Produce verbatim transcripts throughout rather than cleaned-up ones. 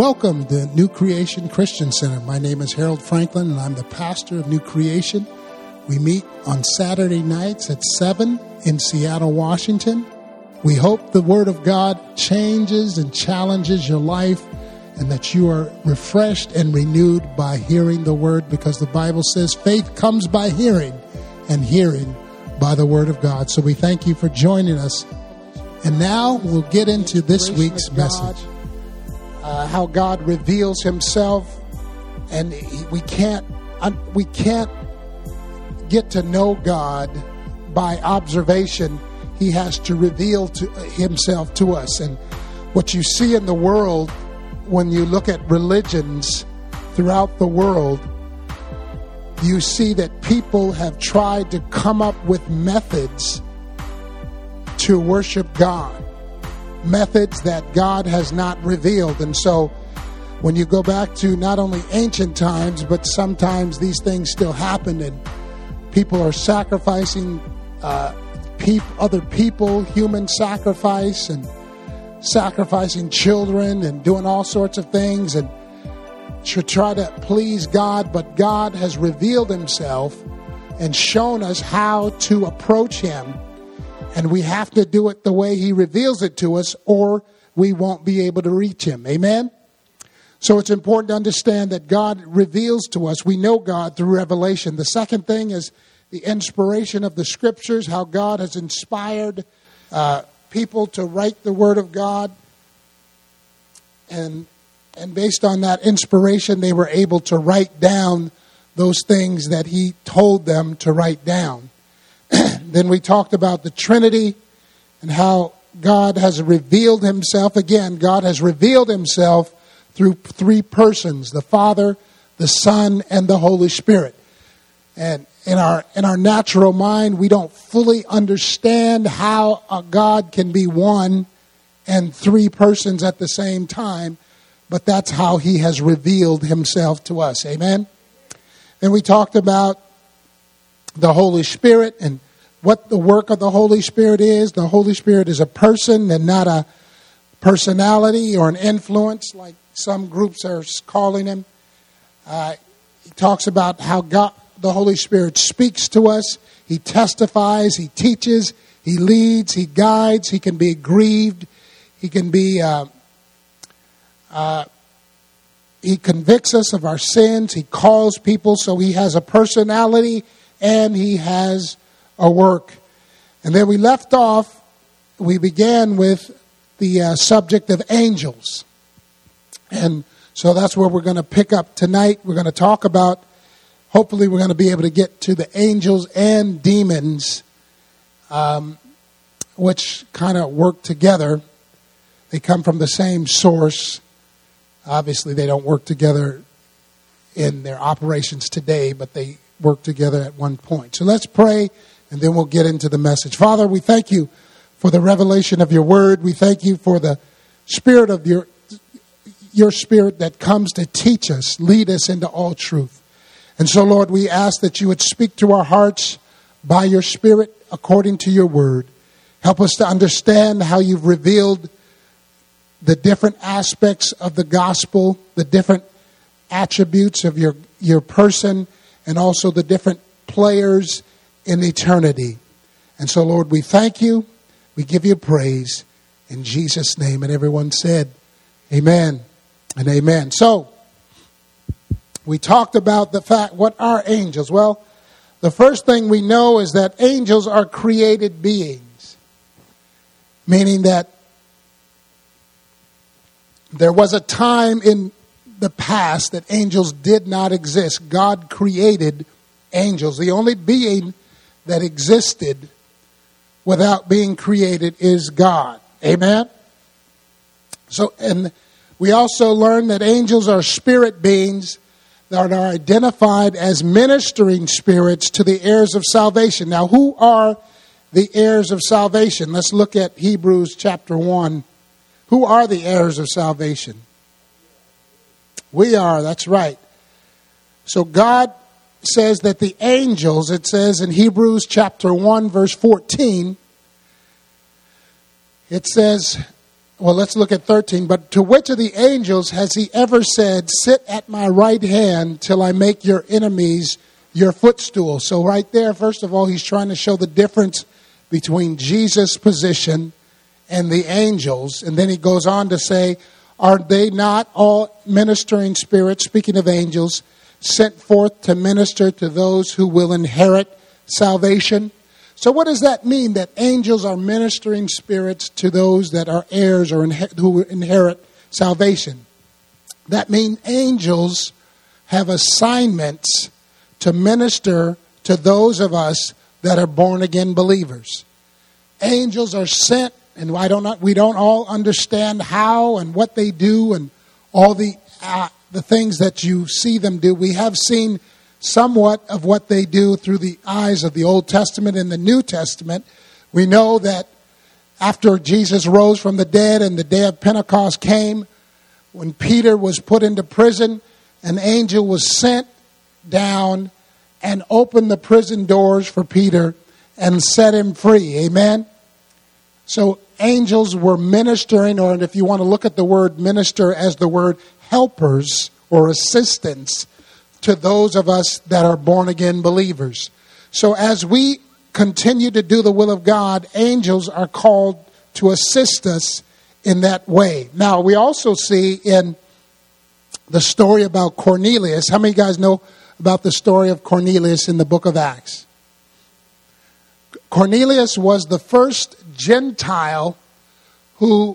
Welcome to New Creation Christian Center. My name is Harold Franklin, and I'm the pastor of New Creation. We meet on Saturday nights at seven in Seattle, Washington. We hope the Word of God changes and challenges your life, and that you are refreshed and renewed by hearing the Word, because the Bible says faith comes by hearing, and hearing by the Word of God. So we thank you for joining us. And now we'll get into this week's message. Uh, how God reveals Himself, and he, we can't uh, we can't get to know God by observation. He has to reveal to Himself to us. And what you see in the world, when you look at religions throughout the world, you see that people have tried to come up with methods to worship God. Methods that God has not revealed. And so when you go back to not only ancient times, but sometimes these things still happen, and people are sacrificing uh, peop- other people, human sacrifice, and sacrificing children, and doing all sorts of things, and to try to please God. But God has revealed Himself and shown us how to approach Him. And we have to do it the way He reveals it to us, or we won't be able to reach Him. Amen? So it's important to understand that God reveals to us. We know God through revelation. The second thing is the inspiration of the Scriptures, how God has inspired uh, people to write the Word of God. And, and based on that inspiration, they were able to write down those things that He told them to write down. Then we talked about the Trinity and how God has revealed Himself. Again, God has revealed Himself through three persons: the Father, the Son, and the Holy Spirit. And in our in our natural mind, we don't fully understand how a God can be one and three persons at the same time, but that's how He has revealed Himself to us. Amen? Then we talked about the Holy Spirit and what the work of the Holy Spirit is. The Holy Spirit is a person and not a personality or an influence like some groups are calling Him. Uh, he talks about how God, the Holy Spirit speaks to us. He testifies, He teaches, He leads, He guides. He can be grieved. He can be, uh, uh, He convicts us of our sins. He calls people. So He has a personality and He has a work. And then we left off, we began with the uh, subject of angels. And so that's where we're going to pick up tonight. We're going to talk about, hopefully we're going to be able to get to the angels and demons, um, which kind of work together. They come from the same source. Obviously they don't work together in their operations today, but they work together at one point. So let's pray, and then we'll get into the message. Father, we thank You for the revelation of Your Word. We thank You for the Spirit of Your, your Spirit that comes to teach us, lead us into all truth. And so, Lord, we ask that You would speak to our hearts by Your Spirit according to Your Word. Help us to understand how You've revealed the different aspects of the gospel, the different attributes of Your, your person, and also the different players in eternity. And so, Lord, we thank You. We give You praise in Jesus' name. And everyone said, amen and amen. So, we talked about the fact, what are angels? Well, the first thing we know is that angels are created beings. Meaning that there was a time in the past that angels did not exist. God created angels. The only being that existed without being created is God. Amen? So, and we also learn that angels are spirit beings that are identified as ministering spirits to the heirs of salvation. Now, who are the heirs of salvation? Let's look at Hebrews chapter one. Who are the heirs of salvation? We are, that's right. So God says that the angels, it says in Hebrews chapter one, verse fourteen, it says, well, let's look at thirteen. But to which of the angels has he ever said, sit at my right hand till I make your enemies your footstool? So right there, first of all, he's trying to show the difference between Jesus' position and the angels. And then he goes on to say, are they not all ministering spirits, speaking of angels, sent forth to minister to those who will inherit salvation? So what does that mean, that angels are ministering spirits to those that are heirs or inher- who inherit salvation? That means angels have assignments to minister to those of us that are born-again believers. Angels are sent, and I don't, we don't all understand how and what they do and all the uh, the things that you see them do. We have seen somewhat of what they do through the eyes of the Old Testament and the New Testament. We know that after Jesus rose from the dead and the day of Pentecost came, when Peter was put into prison, an angel was sent down and opened the prison doors for Peter and set him free. Amen? So angels were ministering, or if you want to look at the word minister as the word helpers or assistants, to those of us that are born-again believers. So as we continue to do the will of God, angels are called to assist us in that way. Now, we also see in the story about Cornelius. How many of you guys know about the story of Cornelius in the book of Acts? Cornelius was the first Gentile who,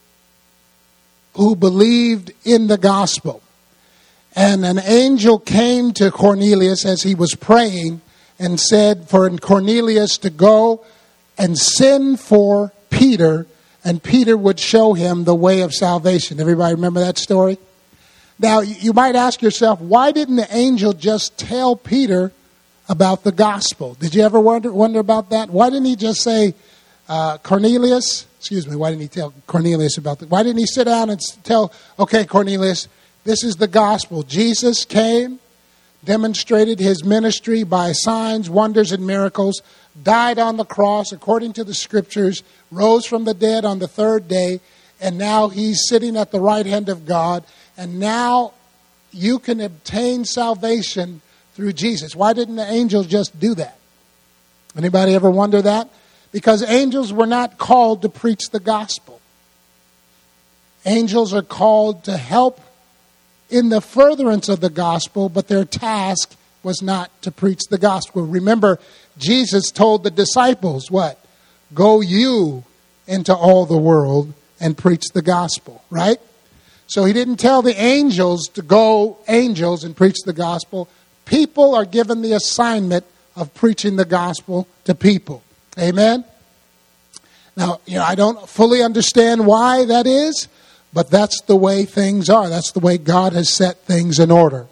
who believed in the gospel. And an angel came to Cornelius as he was praying and said for Cornelius to go and send for Peter, and Peter would show him the way of salvation. Everybody remember that story? Now, you might ask yourself, why didn't the angel just tell Peter about the gospel? Did you ever wonder, wonder about that? Why didn't he just say, uh, Cornelius, excuse me, why didn't he tell Cornelius about that? Why didn't he sit down and tell, okay, Cornelius, this is the gospel. Jesus came, demonstrated his ministry by signs, wonders, and miracles, died on the cross according to the scriptures, rose from the dead on the third day, and now he's sitting at the right hand of God, and now you can obtain salvation through Jesus. Why didn't the angels just do that? Anybody ever wonder that? Because angels were not called to preach the gospel. Angels are called to help in the furtherance of the gospel, but their task was not to preach the gospel. Remember, Jesus told the disciples, what? Go you into all the world and preach the gospel, right? So he didn't tell the angels to go, angels, and preach the gospel. People are given the assignment of preaching the gospel to people. Amen? Now, you know, I don't fully understand why that is, but that's the way things are. That's the way God has set things in order.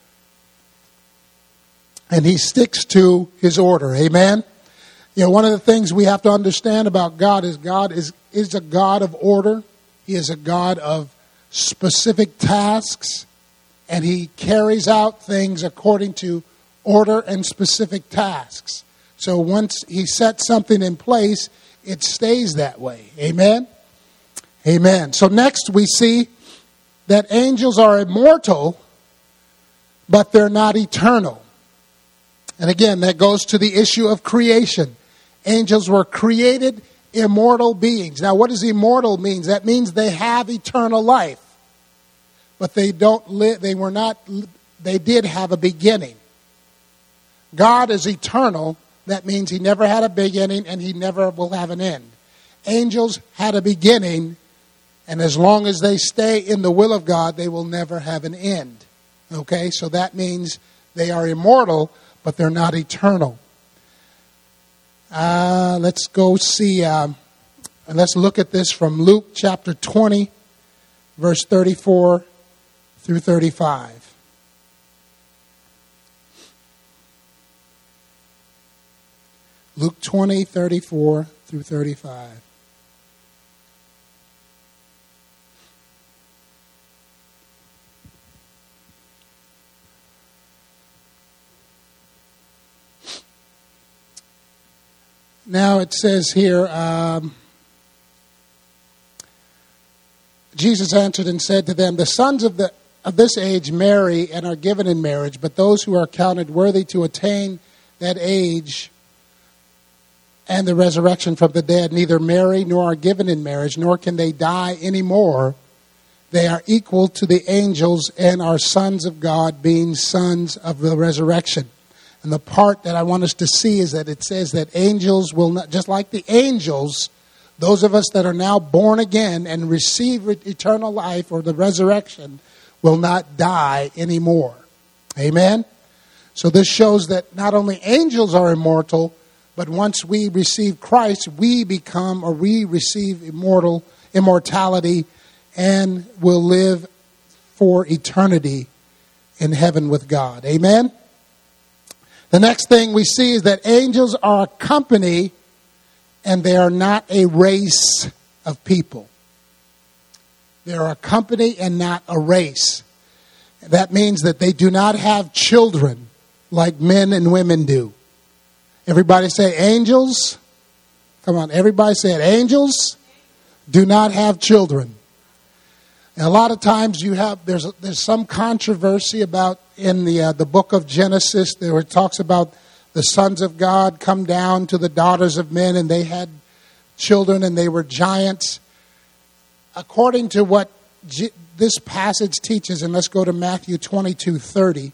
And he sticks to his order. Amen? You know, one of the things we have to understand about God is God is, is a God of order. He is a God of specific tasks. And he carries out things according to order and specific tasks. So once he sets something in place, it stays that way. Amen? Amen. So next we see that angels are immortal, but they're not eternal. And again, that goes to the issue of creation. Angels were created immortal beings. Now, what does immortal mean? That means they have eternal life. But they don't live, they were not, they did have a beginning. God is eternal. That means he never had a beginning and he never will have an end. Angels had a beginning, and as long as they stay in the will of God, they will never have an end. Okay, so that means they are immortal, but they're not eternal. Uh, let's go see, um, and let's look at this from Luke chapter twenty, verse thirty-four through thirty-five. Luke twenty, thirty-four through thirty-five. Now it says here, um, Jesus answered and said to them, the sons of the of this age marry and are given in marriage, but those who are counted worthy to attain that age and the resurrection from the dead neither marry nor are given in marriage, nor can they die anymore. They are equal to the angels and are sons of God, being sons of the resurrection. And the part that I want us to see is that it says that angels will not, just like the angels, those of us that are now born again and receive eternal life or the resurrection will not die anymore. Amen? So this shows that not only angels are immortal, but once we receive Christ, we become or we receive immortal immortality and will live for eternity in heaven with God. Amen? The next thing we see is that angels are a company and they are not a race of people. They are a company and not a race. That means that they do not have children like men and women do. Everybody say angels. Come on, everybody say it. Angels do not have children. And a lot of times you have there's there's some controversy about in the uh, the book of Genesis there it talks about the sons of God come down to the daughters of men and they had children and they were giants. According to what G- this passage teaches, and let's go to Matthew twenty-two thirty.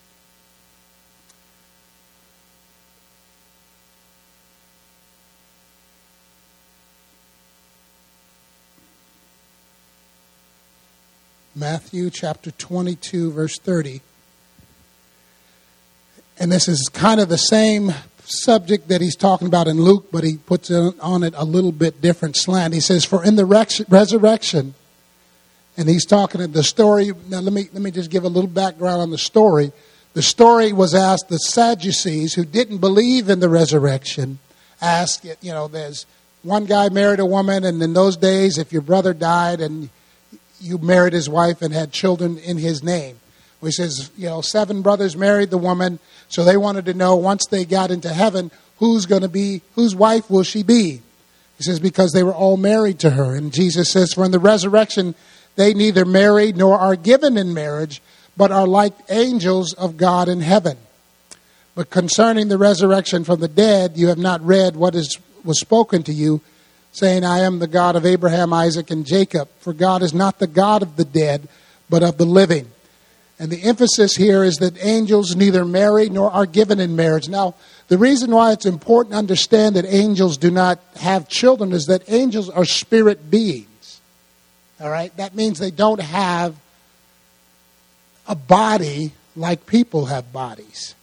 Matthew chapter twenty-two, verse thirty. And this is kind of the same subject that he's talking about in Luke, but he puts on it a little bit different slant. He says, for in the resurrection, and he's talking in the story. Now let me let me just give a little background on the story. The story was asked the Sadducees, who didn't believe in the resurrection, asked, you know, there's one guy married a woman, and in those days, if your brother died and you married his wife and had children in his name. He says, you know, seven brothers married the woman, so they wanted to know once they got into heaven, who's going to be, whose wife will she be? He says, because they were all married to her. And Jesus says, for in the resurrection, they neither marry nor are given in marriage, but are like angels of God in heaven. But concerning the resurrection from the dead, you have not read what is was spoken to you, saying, I am the God of Abraham, Isaac, and Jacob. For God is not the God of the dead, but of the living. And the emphasis here is that angels neither marry nor are given in marriage. Now, the reason why it's important to understand that angels do not have children is that angels are spirit beings. All right? That means they don't have a body like people have bodies.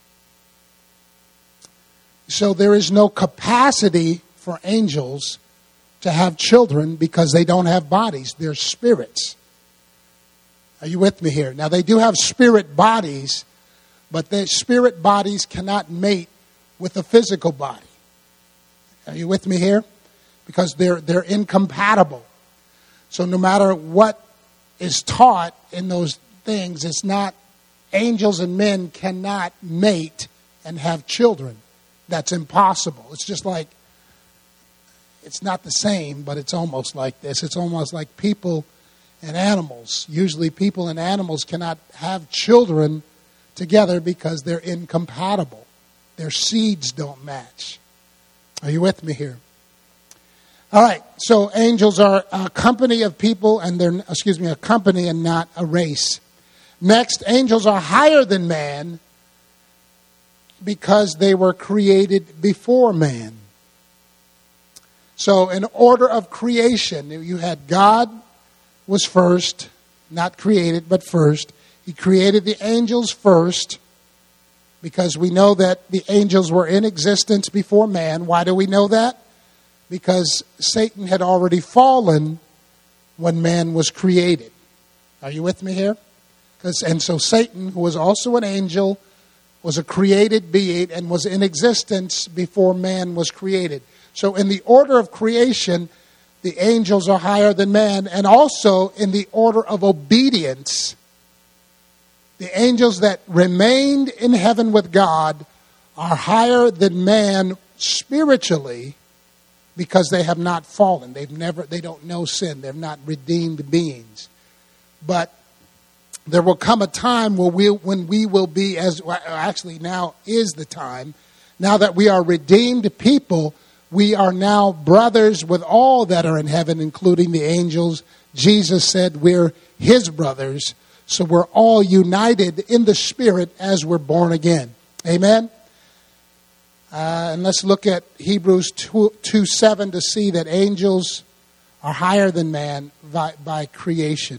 So there is no capacity for angels to have children because they don't have bodies. They're spirits. Are you with me here? Now, they do have spirit bodies, but their spirit bodies cannot mate with a physical body. Are you with me here? Because they're they're incompatible. So no matter what is taught in those things, it's not, angels and men cannot mate and have children. That's impossible. It's just like, it's not the same, but it's almost like this. It's almost like people and animals. Usually people and animals cannot have children together because they're incompatible. Their seeds don't match. Are you with me here? All right, so angels are a company of people, and they're, excuse me, a company and not a race. Next, angels are higher than man because they were created before man. So in order of creation, you had God was first, not created, but first. He created the angels first because we know that the angels were in existence before man. Why do we know that? Because Satan had already fallen when man was created. Are you with me here? Because and so Satan, who was also an angel, was a created being and was in existence before man was created. So in the order of creation, the angels are higher than man, and also in the order of obedience, the angels that remained in heaven with God are higher than man spiritually because they have not fallen. They've never, they don't know sin. They're not redeemed beings. But there will come a time where we, when we will be, as actually now is the time, now that we are redeemed people, we are now brothers with all that are in heaven, including the angels. Jesus said we're his brothers, so we're all united in the Spirit as we're born again. Amen? Uh, and let's look at Hebrews two seven to see that angels are higher than man by, by creation.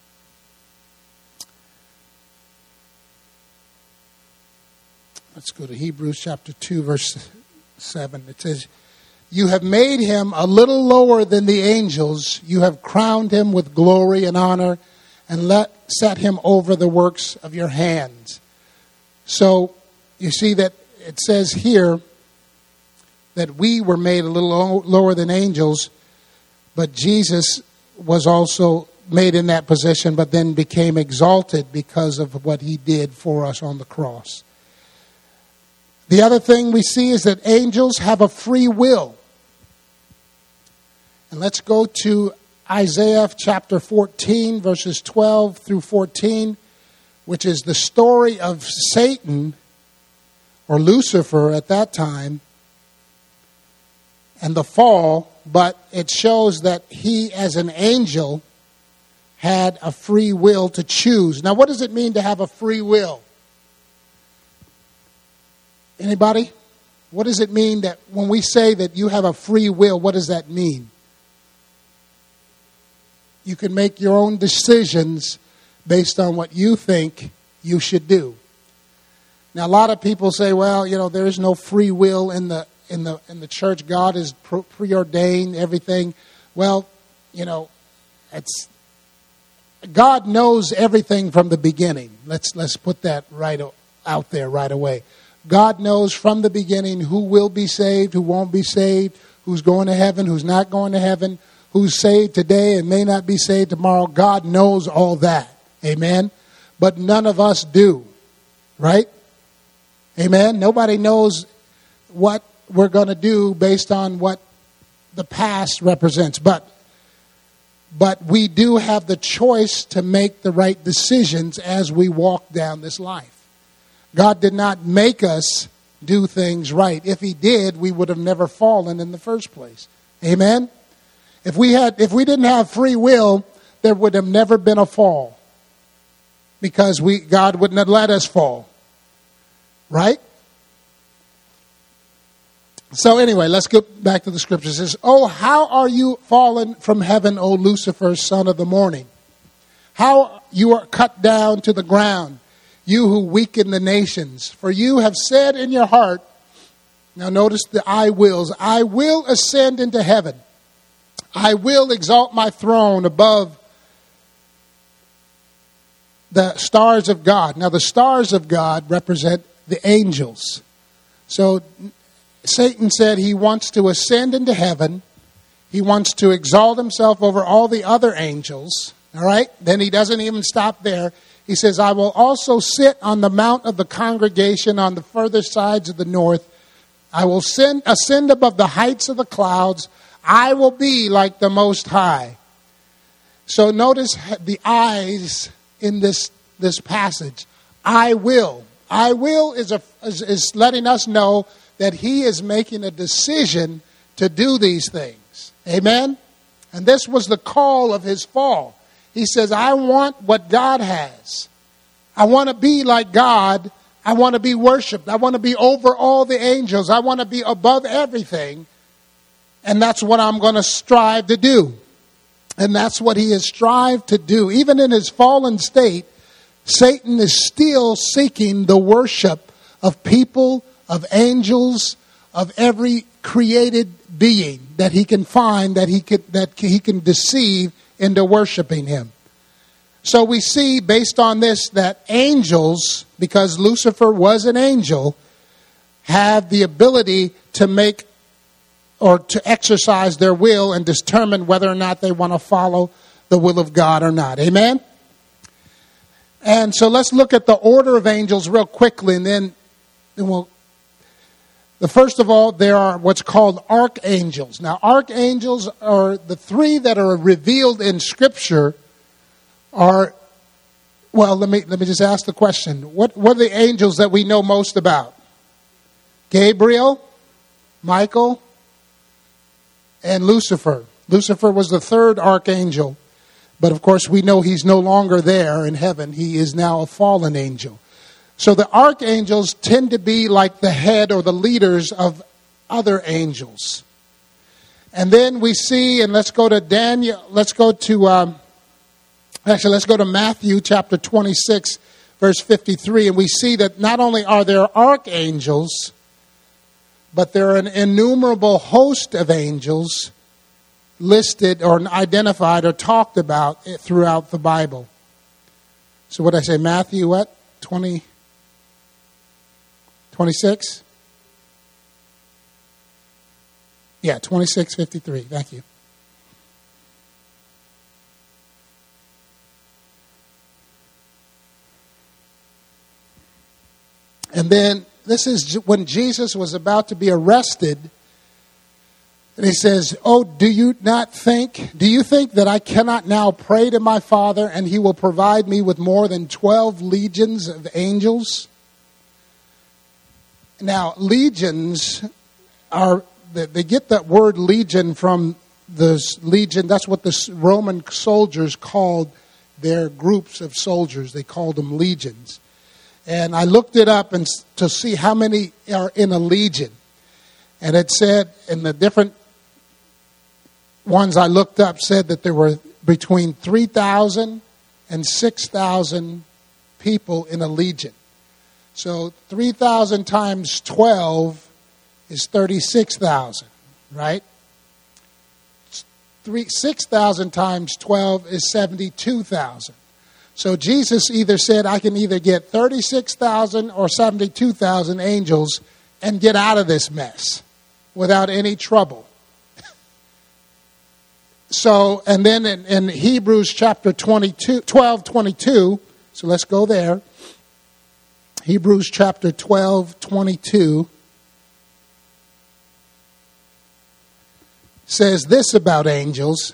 Let's go to Hebrews chapter two, verse seven. It says, "You have made him a little lower than the angels. You have crowned him with glory and honor and let set him over the works of your hands." So you see that it says here that we were made a little lower than angels, but Jesus was also made in that position, but then became exalted because of what he did for us on the cross. The other thing we see is that angels have a free will. And let's go to Isaiah chapter fourteen, verses twelve through fourteen, which is the story of Satan, or Lucifer at that time, and the fall, but it shows that he, as an angel, had a free will to choose. Now, what does it mean to have a free will? Anybody? What does it mean that when we say that you have a free will, what does that mean? You can make your own decisions based on what you think you should do. Now, a lot of people say, well, you know, there is no free will in the in the in the church. God is preordained everything. Well, you know, it's God knows everything from the beginning. Let's let's put that right out there right away. God knows from the beginning who will be saved, who won't be saved, who's going to heaven, who's not going to heaven, who's saved today and may not be saved tomorrow. God knows all that. Amen. But none of us do. Right? Amen. Nobody knows what we're going to do based on what the past represents. But but we do have the choice to make the right decisions as we walk down this life. God did not make us do things right. If he did, we would have never fallen in the first place. Amen? If we had, if we didn't have free will, there would have never been a fall. Because we, God wouldn't have let us fall. Right? So anyway, let's get back to the scriptures. It says, "Oh, how are you fallen from heaven, O Lucifer, son of the morning? How you are cut down to the ground, you who weaken the nations. For you have said in your heart," now notice the I wills, "I will ascend into heaven. I will exalt my throne above the stars of God." Now the stars of God represent the angels. So Satan said he wants to ascend into heaven. He wants to exalt himself over all the other angels. All right? Then he doesn't even stop there. He says, "I will also sit on the mount of the congregation on the further sides of the north. I will send, ascend above the heights of the clouds. I will be like the Most High." So notice the eyes in this, this passage. I will. I will is, a, is, is letting us know that he is making a decision to do these things. Amen? And this was the call of his fall. He says, I want what God has. I want to be like God. I want to be worshiped. I want to be over all the angels. I want to be above everything. And that's what I'm going to strive to do. And that's what he has strived to do. Even in his fallen state, Satan is still seeking the worship of people, of angels, of every created being that he can find, that he could, that he can deceive into worshiping him. So we see, based on this, that angels, because Lucifer was an angel, have the ability to make or to exercise their will and determine whether or not they want to follow the will of God or not. Amen? And so let's look at the order of angels real quickly, and then, then we'll... The first of all, there are what's called archangels. Now, archangels are the three that are revealed in Scripture are, well, let me let me just ask the question. What, what are the angels that we know most about? Gabriel, Michael, and Lucifer. Lucifer was the third archangel. But of course, we know he's no longer there in heaven. He is now a fallen angel. So the archangels tend to be like the head or the leaders of other angels. And then we see, and let's go to Daniel, let's go to, um, actually let's go to Matthew chapter twenty-six, verse fifty-three. And we see that not only are there archangels, but there are an innumerable host of angels listed or identified or talked about throughout the Bible. So what did I say? Matthew what? twenty, twenty-six? Yeah, twenty-six fifty-three. Thank you. And then this is when Jesus was about to be arrested. And he says, oh, do you not think, do you think that I cannot now pray to my Father and he will provide me with more than twelve legions of angels? Now, legions are, they get that word legion from the legion. That's what the Roman soldiers called their groups of soldiers. They called them legions. And I looked it up and to see how many are in a legion. And it said in the different ones I looked up said that there were between three thousand and six thousand people in a legion. So three thousand times twelve is thirty-six thousand, right? Three, six thousand times twelve is seventy-two thousand. So Jesus either said, I can either get thirty-six thousand or seventy-two thousand angels and get out of this mess without any trouble. So, and then in, in Hebrews chapter twenty-two, twelve, twenty-two, so let's go there. Hebrews chapter twelve, twenty-two says this about angels.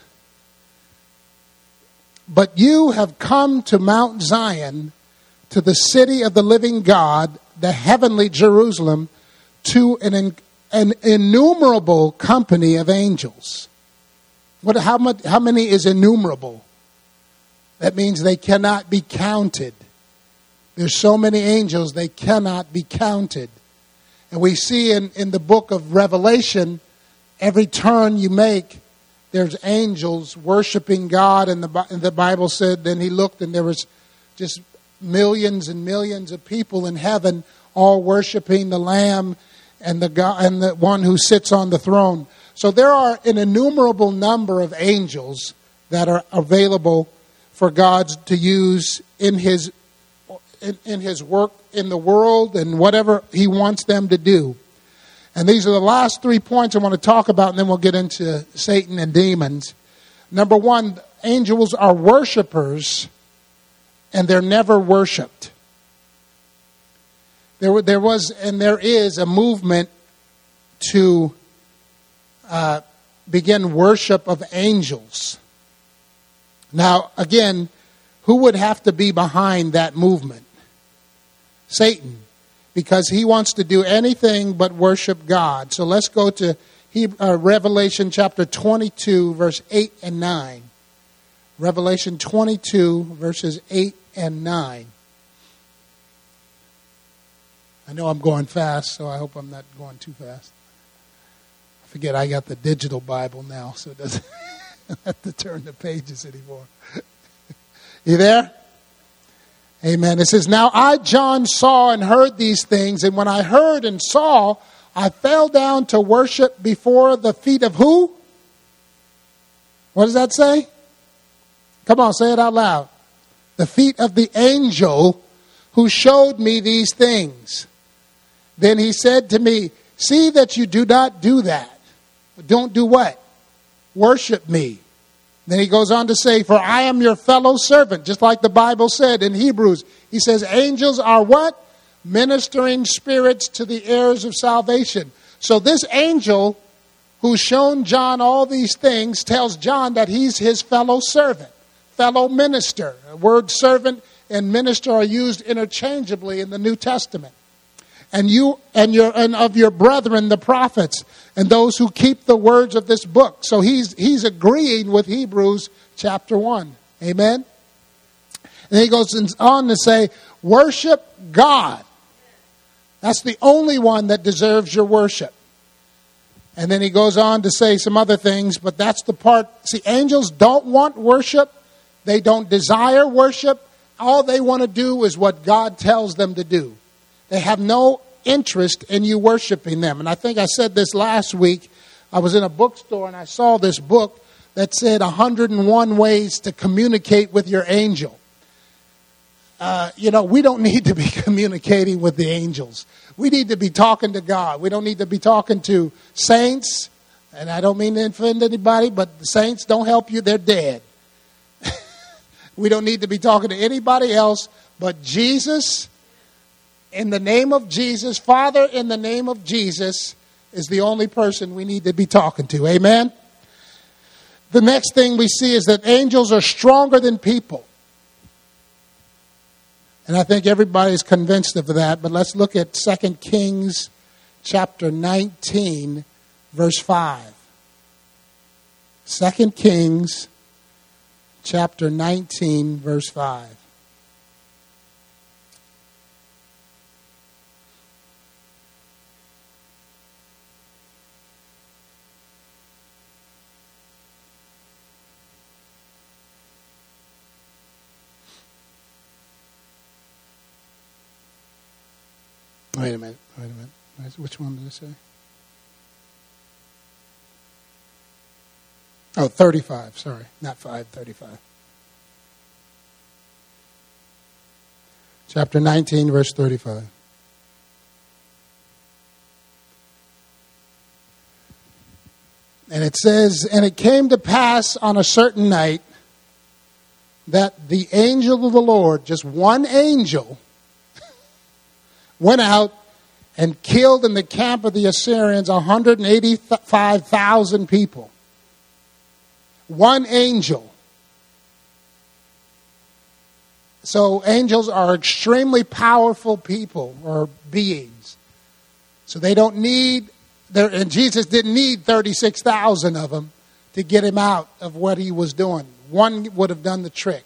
But you have come to Mount Zion, to the city of the living God, the heavenly Jerusalem, to an, an innumerable company of angels. What, how, much, how many is innumerable? That means they cannot be counted. There's so many angels, they cannot be counted. And we see in, in the book of Revelation, every turn you make, there's angels worshiping God. And the, and the Bible said, then he looked and there was just millions and millions of people in heaven all worshiping the Lamb and the God, and the one who sits on the throne. So there are an innumerable number of angels that are available for God to use in his in, in his work in the world and whatever he wants them to do. And these are the last three points I want to talk about, and then we'll get into Satan and demons. Number one, angels are worshipers, and they're never worshipped. There, there was and there is a movement to uh, begin worship of angels. Now, again, who would have to be behind that movement? Satan, because he wants to do anything but worship God. So let's go to Hebrew, uh, Revelation chapter twenty-two, verse eight and nine. Revelation twenty-two, verses eight and nine. I know I'm going fast, so I hope I'm not going too fast. I forget I got the digital Bible now, so it doesn't have to turn the pages anymore. You there? Amen. It says, now I, John, saw and heard these things, and when I heard and saw, I fell down to worship before the feet of who? What does that say? Come on, say it out loud. The feet of the angel who showed me these things. Then he said to me, see that you do not do that. Don't do what? Worship me. Then he goes on to say, for I am your fellow servant, just like the Bible said in Hebrews. He says, angels are what? ministering spirits to the heirs of salvation. So this angel who's shown John all these things tells John that he's his fellow servant, fellow minister. The word servant and minister are used interchangeably in the New Testament. And you and your and of your brethren, the prophets, and those who keep the words of this book. So he's he's agreeing with Hebrews chapter one. Amen. And he goes on to say, worship God. That's the only one that deserves your worship. And then he goes on to say some other things, but that's the part. See, angels don't want worship. They don't desire worship. All they want to do is what God tells them to do. They have no interest in you worshiping them. And I think I said this last week. I was in a bookstore and I saw this book that said one hundred and one ways to communicate with your angel. Uh, you know, we don't need to be communicating with the angels. We need to be talking to God. We don't need to be talking to saints. And I don't mean to offend anybody, but the saints don't help you. They're dead. We don't need to be talking to anybody else but Jesus. In the name of Jesus, Father, in the name of Jesus is the only person we need to be talking to. Amen? The next thing we see is that angels are stronger than people. And I think everybody's convinced of that. But let's look at Second Kings chapter nineteen, verse five. Second Kings chapter nineteen, verse five. Wait a minute, wait a minute. Which one did I say? Oh, thirty-five, sorry. Not five, thirty-five. Chapter nineteen, verse thirty-five. And it says, and it came to pass on a certain night that the angel of the Lord, just one angel, went out and killed in the camp of the Assyrians one hundred eighty-five thousand people. One angel. So angels are extremely powerful people or beings. So they don't need, and Jesus didn't need thirty-six thousand of them to get him out of what he was doing. One would have done the trick.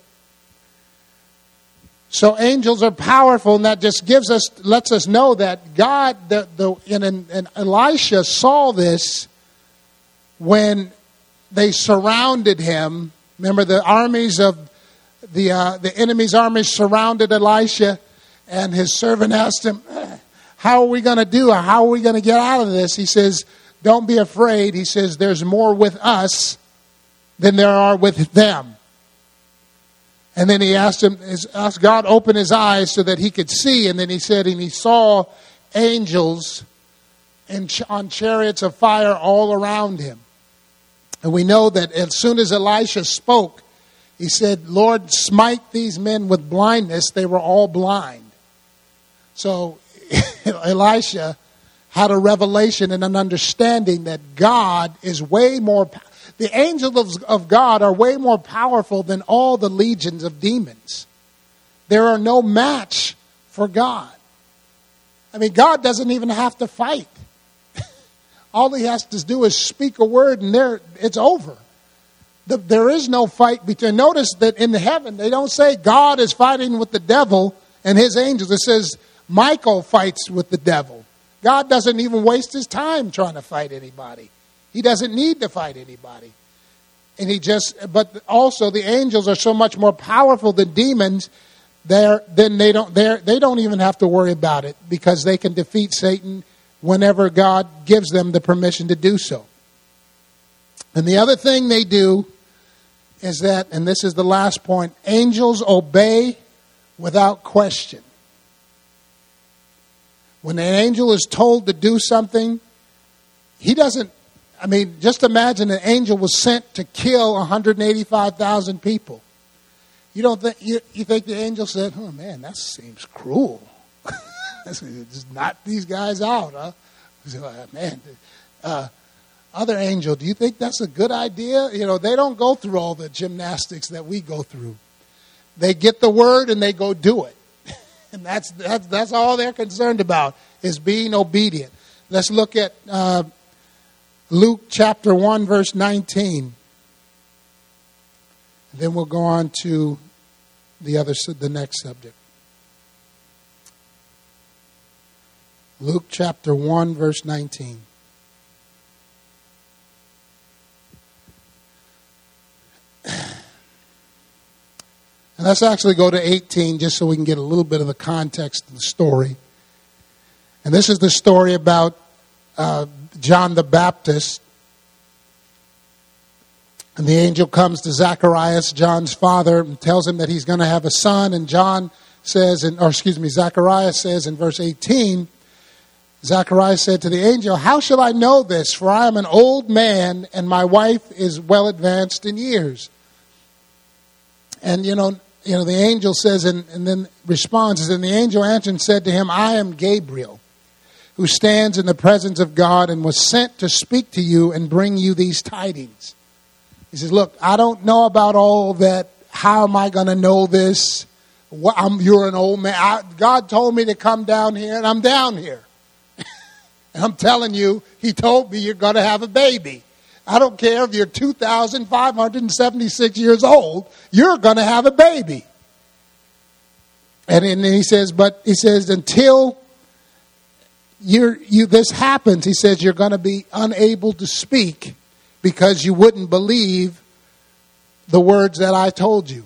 So angels are powerful, and that just gives us, lets us know that God, the, the, and, and Elisha saw this when they surrounded him. Remember, the armies of the uh, the enemy's armies surrounded Elisha, and his servant asked him, "How are we going to do? How are we going to get out of this?" He says, "Don't be afraid." He says, "There's more with us than there are with them." And then he asked him, asked God open his eyes so that he could see. And then he said, and he saw angels in, on chariots of fire all around him. And we know that as soon as Elisha spoke, he said, "Lord, smite these men with blindness." They were all blind. So Elisha had a revelation and an understanding that God is way more powerful. The angels of God are way more powerful than all the legions of demons. There are no match for God. I mean, God doesn't even have to fight. All he has to do is speak a word and there it's over. The, there is no fight between. Notice that in heaven, they don't say God is fighting with the devil and his angels. It says Michael fights with the devil. God doesn't even waste his time trying to fight anybody. He doesn't need to fight anybody. And he just, but also the angels are so much more powerful than demons. They're, then they don't, they're, they don't even have to worry about it because they can defeat Satan whenever God gives them the permission to do so. And the other thing they do is that, and this is the last point, angels obey without question. When an angel is told to do something, he doesn't, I mean, just imagine an angel was sent to kill one hundred eighty-five thousand people. You don't think you, you think the angel said, "Oh man, that seems cruel." Just knock these guys out, huh? So, uh, man, uh, other angel, do you think that's a good idea? You know, they don't go through all the gymnastics that we go through. They get the word and they go do it. And that's, that's, that's all they're concerned about, is being obedient. Let's look at uh, Luke chapter one, verse nineteen. Then we'll go on to the other, the next subject. Luke chapter one, verse nineteen. And let's actually go to eighteen just so we can get a little bit of the context of the story. And this is the story about uh, John the Baptist. And the angel comes to Zacharias, John's father, and tells him that he's going to have a son. And John says, in, or excuse me, Zacharias says in verse eighteen, Zacharias said to the angel, "How shall I know this? For I am an old man, and my wife is well advanced in years." And, you know, you know the angel says, and, and then responds, and the angel answered and said to him, "I am Gabriel, who stands in the presence of God and was sent to speak to you and bring you these tidings." He says, look, I don't know about all that. How am I going to know this? What, I'm, you're an old man. I, God told me to come down here, and I'm down here. And I'm telling you, he told me you're going to have a baby. I don't care if you're two thousand five hundred seventy-six years old, you're going to have a baby. And, and he says, but he says, until you're, you this happens, he says, you're going to be unable to speak because you wouldn't believe the words that I told you.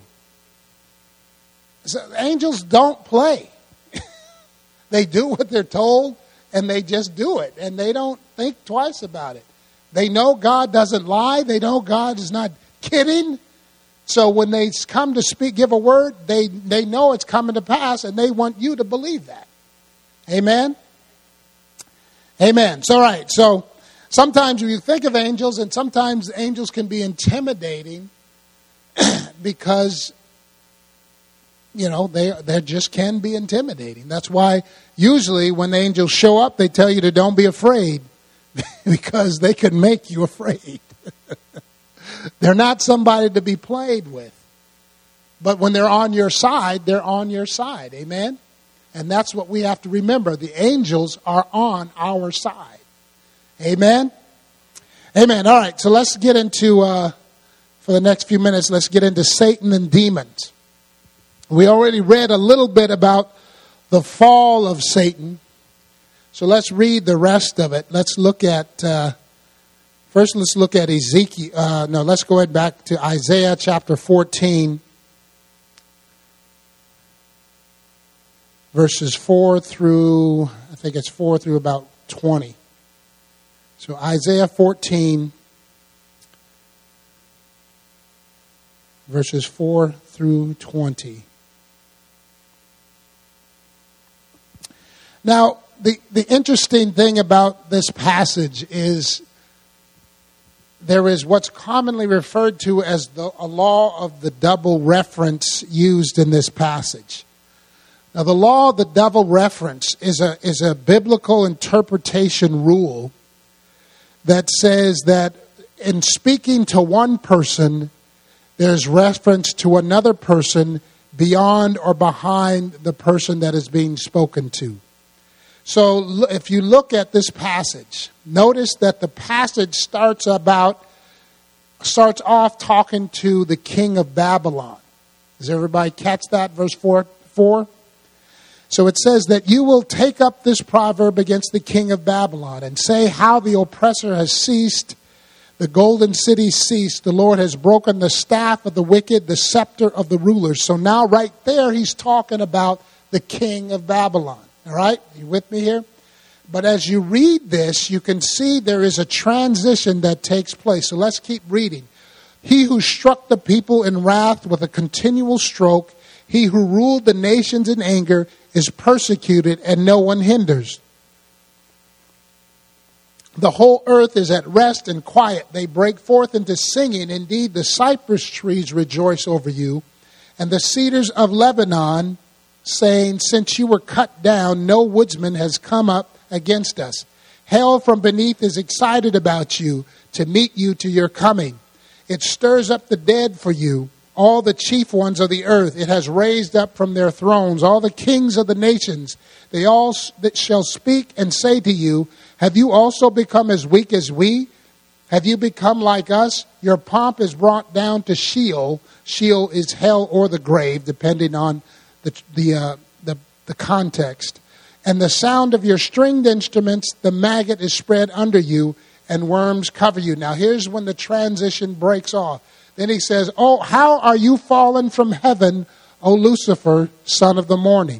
So angels don't play. They do what they're told, and they just do it. And they don't think twice about it. They know God doesn't lie. They know God is not kidding. So when they come to speak, give a word, they, they know it's coming to pass, and they want you to believe that. Amen? Amen. So, all right. So sometimes when you think of angels, and sometimes angels can be intimidating because, you know, they they just can be intimidating. That's why usually when the angels show up, they tell you to don't be afraid because they can make you afraid. They're not somebody to be played with. But when they're on your side, they're on your side. Amen? And that's what we have to remember. The angels are on our side. Amen? Amen. All right, so let's get into, uh, for the next few minutes, let's get into Satan and demons. We already read a little bit about the fall of Satan. So let's read the rest of it. Let's look at, uh, first let's look at Ezekiel. Uh, no, let's go ahead back to Isaiah chapter fourteen. Verses four through, I think it's four through about twenty. So Isaiah fourteen, verses four through twenty. Now, the, the interesting thing about this passage is there is what's commonly referred to as the a law of the double reference used in this passage. Now, the law of the double reference is a is a biblical interpretation rule that says that in speaking to one person, there's reference to another person beyond or behind the person that is being spoken to. So if you look at this passage, notice that the passage starts about starts off talking to the king of Babylon. Does everybody catch that? Verse four, four? So it says that you will take up this proverb against the king of Babylon and say how the oppressor has ceased, the golden city ceased, the Lord has broken the staff of the wicked, the scepter of the rulers. So now right there he's talking about the king of Babylon. All right? Are you with me here? But as you read this, you can see there is a transition that takes place. So let's keep reading. He who struck the people in wrath with a continual stroke, he who ruled the nations in anger, is persecuted and no one hinders. The whole earth is at rest and quiet. They break forth into singing. Indeed, the cypress trees rejoice over you, and the cedars of Lebanon saying, since you were cut down, no woodsman has come up against us. Hell from beneath is excited about you to meet you to your coming. It stirs up the dead for you, all the chief ones of the earth. It has raised up from their thrones all the kings of the nations. They all that shall speak and say to you, have you also become as weak as we? Have you become like us? Your pomp is brought down to Sheol. Sheol is hell or the grave, depending on the the uh, the, the context. And the sound of your stringed instruments, the maggot is spread under you, and worms cover you. Now here's when the transition breaks off. Then he says, oh, how are you fallen from heaven, O Lucifer, son of the morning?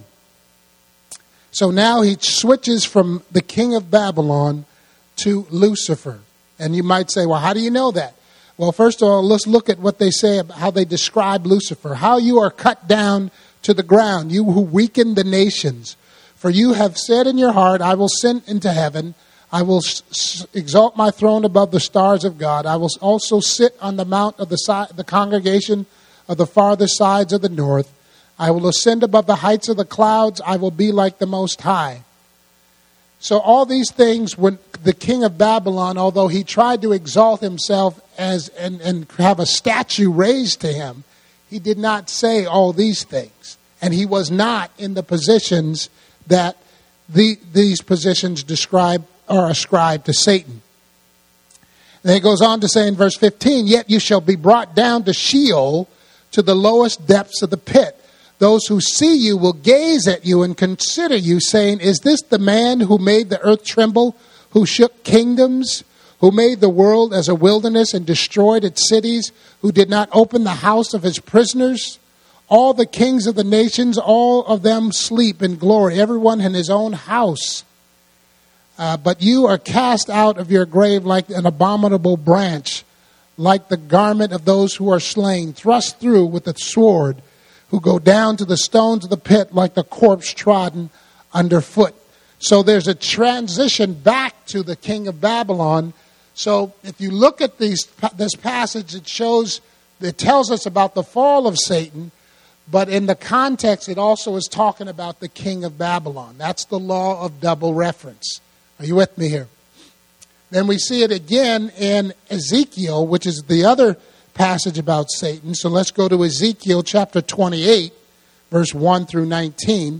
So now he switches from the king of Babylon to Lucifer. And you might say, well, how do you know that? Well, first of all, let's look at what they say about how they describe Lucifer. How you are cut down to the ground, you who weaken the nations. For you have said in your heart, I will send into heaven. I will s- exalt my throne above the stars of God. I will also sit on the mount of the, si- the congregation of the farther sides of the north. I will ascend above the heights of the clouds. I will be like the Most High. So all these things, when the king of Babylon, although he tried to exalt himself as and, and have a statue raised to him, he did not say all these things. And he was not in the positions that the, these positions describe or ascribe to Satan. And then it goes on to say in verse fifteen, yet you shall be brought down to Sheol, to the lowest depths of the pit. Those who see you will gaze at you and consider you, saying, is this the man who made the earth tremble, who shook kingdoms, who made the world as a wilderness and destroyed its cities, who did not open the house of his prisoners? All the kings of the nations, all of them sleep in glory, everyone in his own house. Uh, but you are cast out of your grave like an abominable branch, like the garment of those who are slain, thrust through with the sword, who go down to the stones of the pit like the corpse trodden underfoot. So there's a transition back to the king of Babylon. So if you look at these, this passage, it shows, it tells us about the fall of Satan, but in the context, it also is talking about the king of Babylon. That's the law of double reference. Are you with me here? Then we see it again in Ezekiel, which is the other passage about Satan. So let's go to Ezekiel chapter twenty-eight, verse one through nineteen.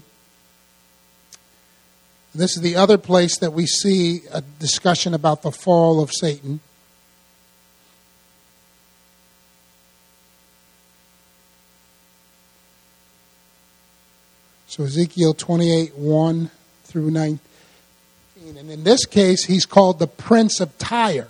This is the other place that we see a discussion about the fall of Satan. So Ezekiel twenty-eight, one through nineteen. And in this case, he's called the Prince of Tyre.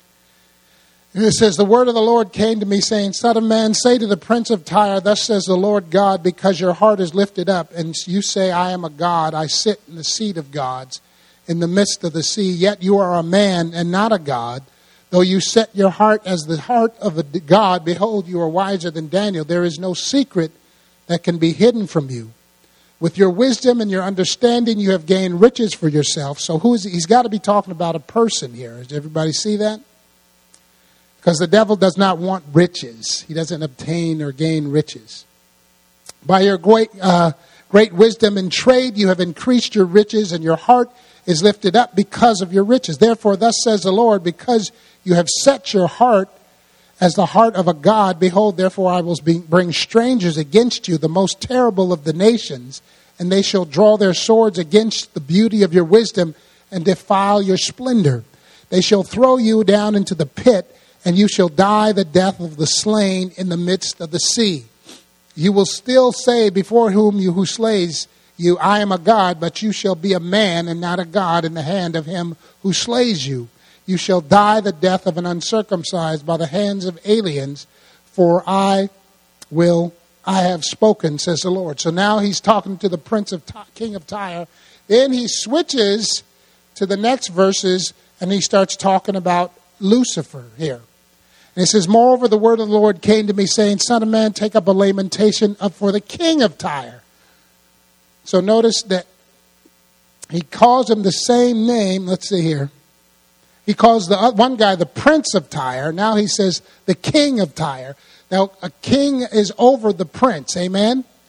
And it says, the word of the Lord came to me, saying, Son of man, say to the Prince of Tyre, thus says the Lord God, because your heart is lifted up, and you say, I am a god, I sit in the seat of gods, in the midst of the sea, yet you are a man and not a god. Though you set your heart as the heart of a god, behold, you are wiser than Daniel. There is no secret that can be hidden from you. With your wisdom and your understanding, you have gained riches for yourself. So who is he? He's got to be talking about a person here. Does everybody see that? Because the devil does not want riches. He doesn't obtain or gain riches. By your great, uh, great wisdom in trade, you have increased your riches, and your heart is lifted up because of your riches. Therefore, thus says the Lord, because you have set your heart as the heart of a god, behold, therefore I will bring strangers against you, the most terrible of the nations, and they shall draw their swords against the beauty of your wisdom and defile your splendor. They shall throw you down into the pit, and you shall die the death of the slain in the midst of the sea. You will still say before whom you who slays you, I am a god, but you shall be a man and not a god in the hand of him who slays you. You shall die the death of an uncircumcised by the hands of aliens, for I will, I have spoken, says the Lord. So now he's talking to the prince of Ty- king of Tyre. Then he switches to the next verses, and he starts talking about Lucifer here. And it says, moreover, the word of the Lord came to me, saying, Son of man, take up a lamentation up for the king of Tyre. So notice that he calls him the same name. Let's see here. He calls the one guy the Prince of Tyre. Now he says the King of Tyre. Now, a king is over the prince. Amen?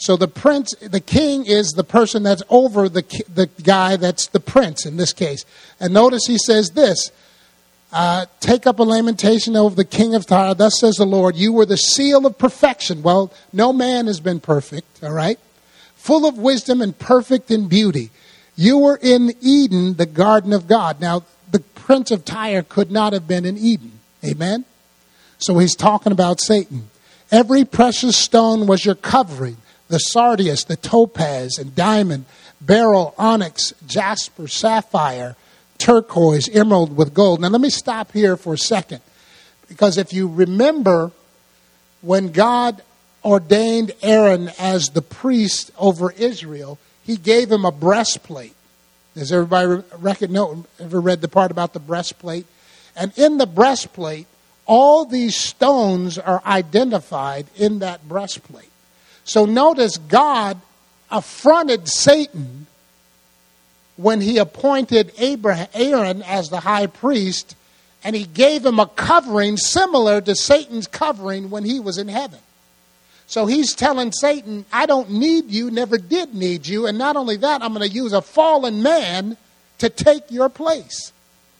So the prince, the king is the person that's over the the guy that's the prince in this case. And notice he says this, uh, take up a lamentation over the king of Tyre. Thus says the Lord, you were the seal of perfection. Well, no man has been perfect, all right? Full of wisdom and perfect in beauty. You were in Eden, the garden of God. Now, the prince of Tyre could not have been in Eden. Amen? So he's talking about Satan. Every precious stone was your covering. The sardius, the topaz and diamond, beryl, onyx, jasper, sapphire, turquoise, emerald with gold. Now let me stop here for a second. Because if you remember when God ordained Aaron as the priest over Israel, he gave him a breastplate. Does everybody reckon, no, ever read the part about the breastplate? And in the breastplate, all these stones are identified in that breastplate. So notice God affronted Satan when he appointed Abraham, Aaron as the high priest, and he gave him a covering similar to Satan's covering when he was in heaven. So he's telling Satan, I don't need you, never did need you, and not only that, I'm going to use a fallen man to take your place.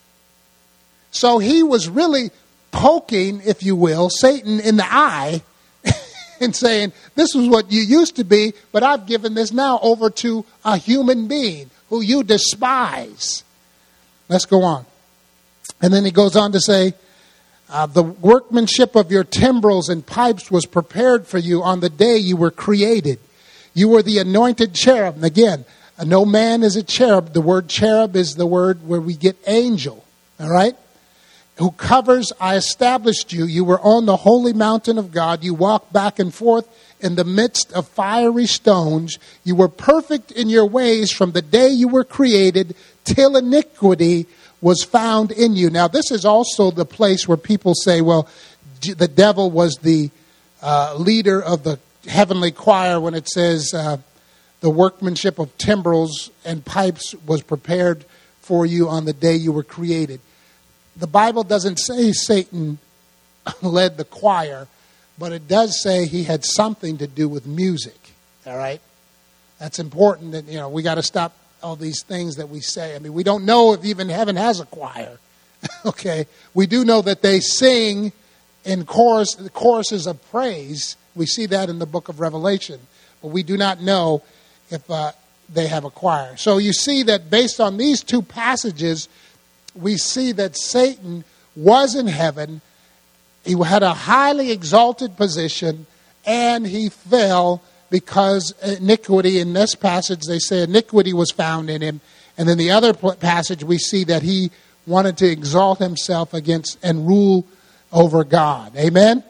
So he was really poking, if you will, Satan in the eye and saying, this is what you used to be, but I've given this now over to a human being who you despise. Let's go on. And then he goes on to say, uh, the workmanship of your timbrels and pipes was prepared for you on the day you were created. You were the anointed cherub. And again, uh, no man is a cherub. The word cherub is the word where we get angel. All right? Who covers, I established you. You were on the holy mountain of God. You walked back and forth in the midst of fiery stones. You were perfect in your ways from the day you were created till iniquity was found in you. Now, this is also the place where people say, well, the devil was the uh, leader of the heavenly choir when it says uh, the workmanship of timbrels and pipes was prepared for you on the day you were created. The Bible doesn't say Satan led the choir, but it does say he had something to do with music. All right? That's important. That, you know, we got to stop all these things that we say. I mean, we don't know if even heaven has a choir. Okay? We do know that they sing in chorus, the choruses of praise. We see that in the book of Revelation. But we do not know if uh, they have a choir. So you see that based on these two passages, we see that Satan was in heaven. He had a highly exalted position, and he fell because iniquity, in this passage they say iniquity was found in him. And in the other passage we see that he wanted to exalt himself against and rule over God. Amen?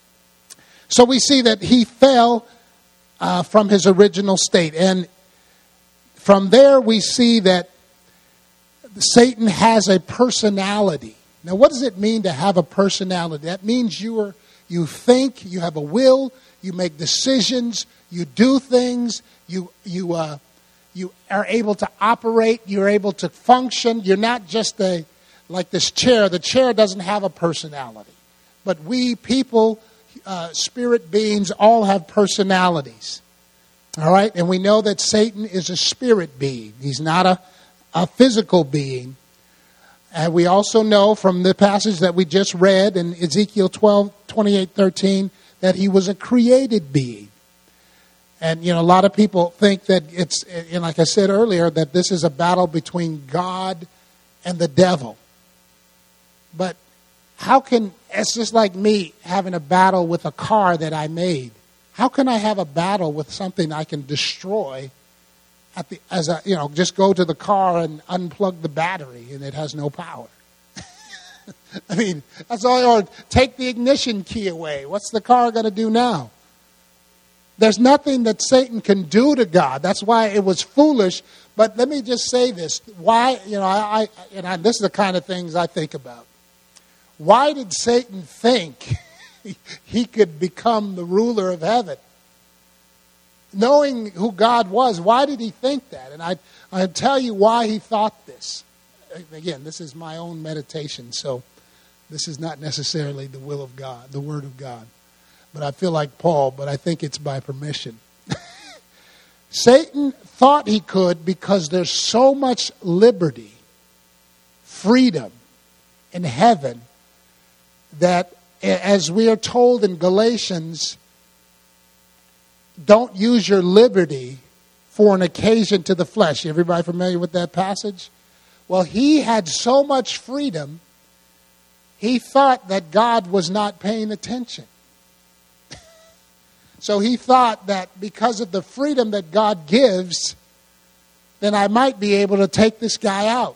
So we see that he fell uh, from his original state. And from there we see that Satan has a personality. Now, what does it mean to have a personality? That means you are, you think, you have a will, you make decisions, you do things, you you uh, you are able to operate, you're able to function. You're not just a like this chair. The chair doesn't have a personality, but we people, uh, spirit beings, all have personalities. All right, and we know that Satan is a spirit being. He's not a a physical being. And we also know from the passage that we just read in Ezekiel twelve, twenty-eight, thirteen, that he was a created being. And, you know, a lot of people think that it's, and like I said earlier, that this is a battle between God and the devil. But how can, it's just like me having a battle with a car that I made. How can I have a battle with something I can destroy at the, as a, you know, just go to the car and unplug the battery and it has no power? I mean, that's all, or take the ignition key away. What's the car going to do now? There's nothing that Satan can do to God. That's why it was foolish. But let me just say this. Why, you know, I, I and I, this is the kind of things I think about. Why did Satan think he could become the ruler of heaven? Knowing who God was, why did he think that? And I, I'll tell you why he thought this. Again, this is my own meditation, so this is not necessarily the will of God, the Word of God. But I feel like Paul, but I think it's by permission. Satan thought he could because there's so much liberty, freedom in heaven that, as we are told in Galatians, don't use your liberty for an occasion to the flesh. Everybody familiar with that passage? Well, he had so much freedom, he thought that God was not paying attention. So he thought that because of the freedom that God gives, then I might be able to take this guy out.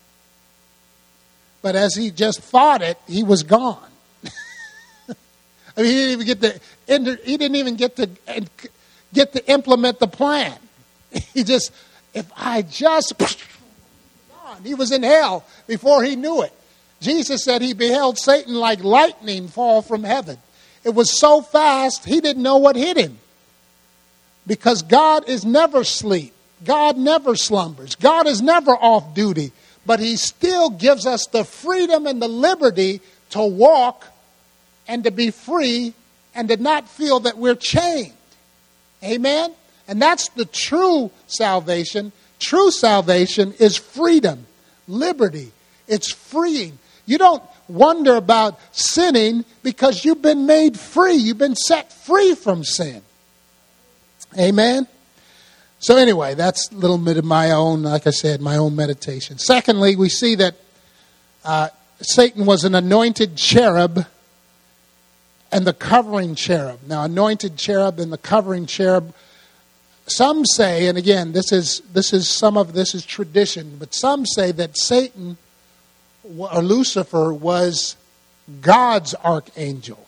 But as he just thought it, he was gone. I mean, he didn't even get to. He didn't even get to get to implement the plan. He just, if I just, gone. He was in hell before he knew it. Jesus said he beheld Satan like lightning fall from heaven. It was so fast, he didn't know what hit him. Because God is never asleep. God never slumbers. God is never off duty. But he still gives us the freedom and the liberty to walk and to be free and to not feel that we're chained. Amen? And that's the true salvation. True salvation is freedom, liberty. It's freeing. You don't wonder about sinning because you've been made free. You've been set free from sin. Amen? So anyway, that's a little bit of my own, like I said, my own meditation. Secondly, we see that uh, Satan was an anointed cherub and the covering cherub. Now, anointed cherub and the covering cherub, some say, and again, this is this is some of this is tradition, but some say that Satan or Lucifer was God's archangel.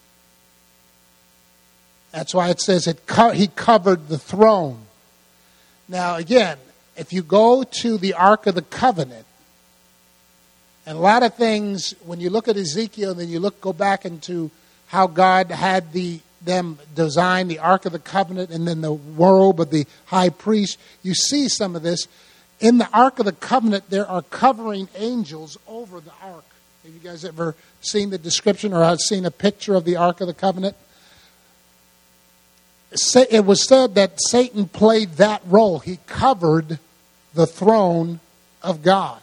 That's why it says it co- he covered the throne. Now, again, if you go to the Ark of the Covenant, and a lot of things, when you look at Ezekiel, then you look go back into how God had the them design the Ark of the Covenant and then the robe of the high priest, you see some of this. In the Ark of the Covenant, there are covering angels over the Ark. Have you guys ever seen the description or have seen a picture of the Ark of the Covenant? It was said that Satan played that role. He covered the throne of God.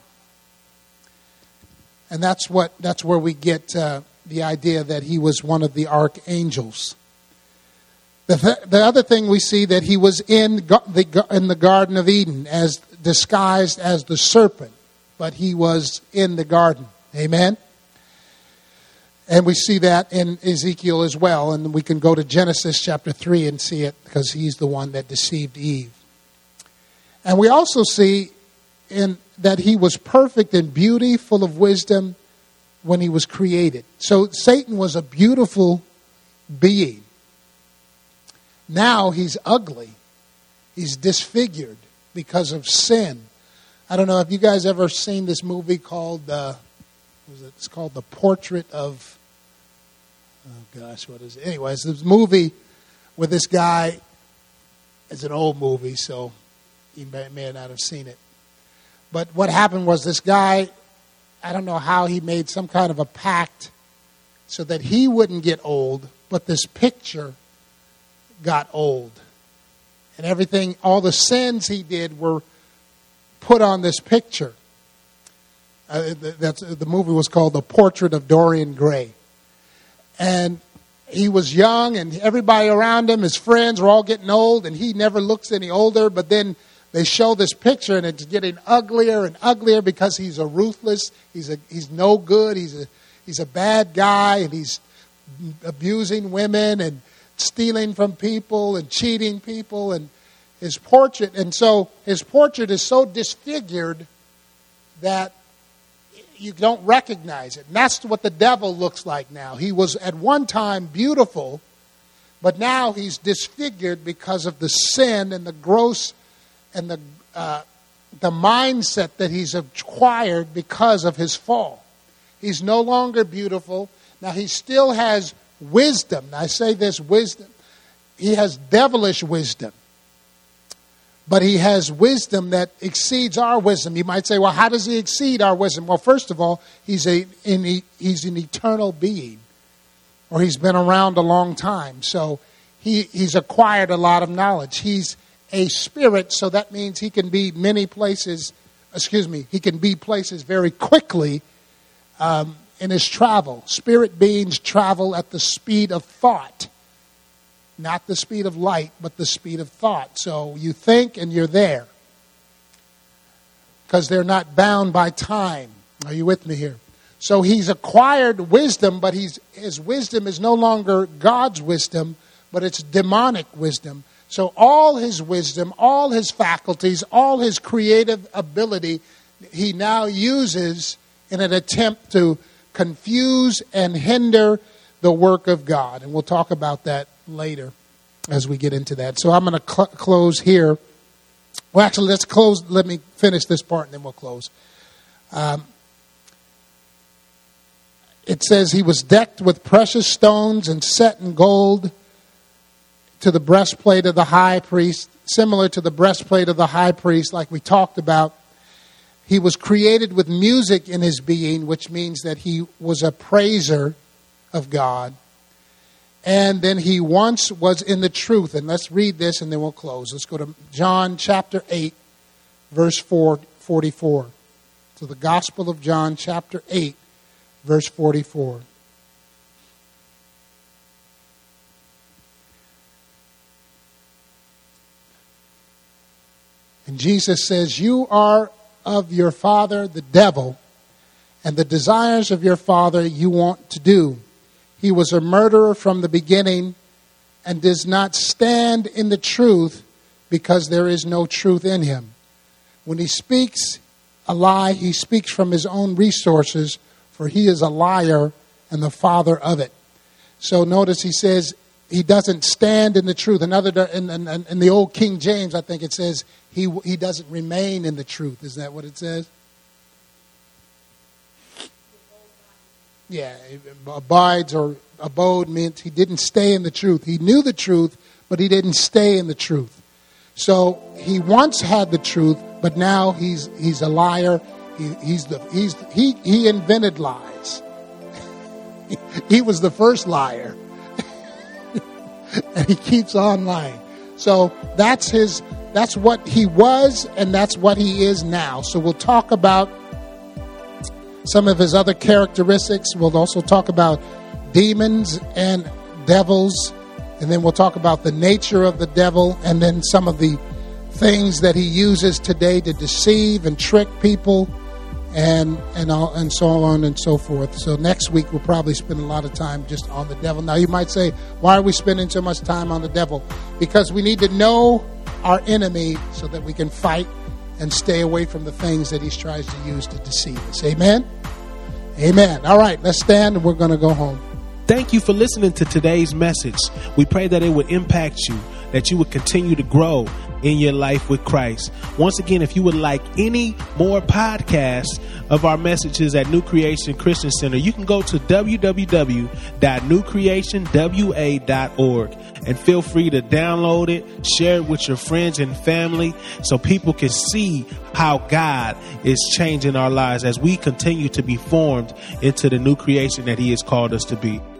And that's what that's where we get uh, the idea that he was one of the archangels. The, th- the other thing we see that he was in the in the Garden of Eden as disguised as the serpent, but he was in the garden. Amen? And we see that in Ezekiel as well. And we can go to Genesis chapter three and see it because he's the one that deceived Eve. And we also see in that he was perfect in beauty, full of wisdom when he was created. So Satan was a beautiful being. Now he's ugly. He's disfigured because of sin. I don't know if you guys ever seen this movie called, uh, what was it? It's called The Portrait of, oh gosh, what is it? Anyways, this movie with this guy, it's an old movie, so you may, may not have seen it. But what happened was this guy, I don't know how he made some kind of a pact so that he wouldn't get old, but this picture got old. And everything, all the sins he did were put on this picture. Uh, that's, the movie was called The Portrait of Dorian Gray. And he was young, and everybody around him, his friends, were all getting old, and he never looks any older. But then they show this picture, and it's getting uglier and uglier because he's a ruthless, he's a he's no good, he's a he's a bad guy, and he's abusing women and stealing from people and cheating people, and his portrait, and so his portrait is so disfigured that you don't recognize it. And that's what the devil looks like now. He was at one time beautiful, but now he's disfigured because of the sin and the gross and the uh, the mindset that he's acquired because of his fall. He's no longer beautiful. Now he still has wisdom. I say this wisdom. He has devilish wisdom. But he has wisdom that exceeds our wisdom. You might say, well, how does he exceed our wisdom? Well, first of all, he's a in, he's an eternal being. Or he's been around a long time. So he, he's acquired a lot of knowledge. He's a spirit, so that means he can be many places, excuse me, he can be places very quickly um, in his travel. Spirit beings travel at the speed of thought. Not the speed of light, but the speed of thought. So you think and you're there. Because they're not bound by time. Are you with me here? So he's acquired wisdom, but he's, his wisdom is no longer God's wisdom, but it's demonic wisdom. So all his wisdom, all his faculties, all his creative ability, he now uses in an attempt to confuse and hinder the work of God. And we'll talk about that later as we get into that. So I'm going to cl- close here. Well, actually, let's close. Let me finish this part and then we'll close. Um, it says he was decked with precious stones and set in gold to the breastplate of the high priest, similar to the breastplate of the high priest like we talked about. He was created with music in his being, which means that he was a praiser of God. And then he once was in the truth. And let's read this and then we'll close. Let's go to John chapter eight, verse four, forty-four. So the Gospel of John chapter eight, verse forty-four. And Jesus says, "You are of your father, the devil, and the desires of your father you want to do. He was a murderer from the beginning and does not stand in the truth because there is no truth in him. When he speaks a lie, he speaks from his own resources, for he is a liar and the father of it." So notice he says he doesn't stand in the truth. Another in, in, in the old King James, I think it says he he doesn't remain in the truth. Is that what it says? Yeah, abides or abode meant he didn't stay in the truth. He knew the truth, but he didn't stay in the truth. So he once had the truth, but now he's he's a liar. He, he's the he's he he invented lies. He was the first liar, and he keeps on lying. So that's his. That's what he was, and that's what he is now. So we'll talk about some of his other characteristics. We'll also talk about demons and devils. And then we'll talk about the nature of the devil. And then some of the things that he uses today to deceive and trick people. And and, all, and so on and so forth. So next week we'll probably spend a lot of time just on the devil. Now you might say, why are we spending so much time on the devil? Because we need to know our enemy so that we can fight and stay away from the things that he tries to use to deceive us. Amen? Amen. All right, let's stand and we're going to go home. Thank you for listening to today's message. We pray that it would impact you, that you would continue to grow in your life with Christ. Once again, if you would like any more podcasts of our messages at New Creation Christian Center, you can go to w w w dot new creation w a dot org and feel free to download it, share it with your friends and family so people can see how God is changing our lives as we continue to be formed into the new creation that he has called us to be.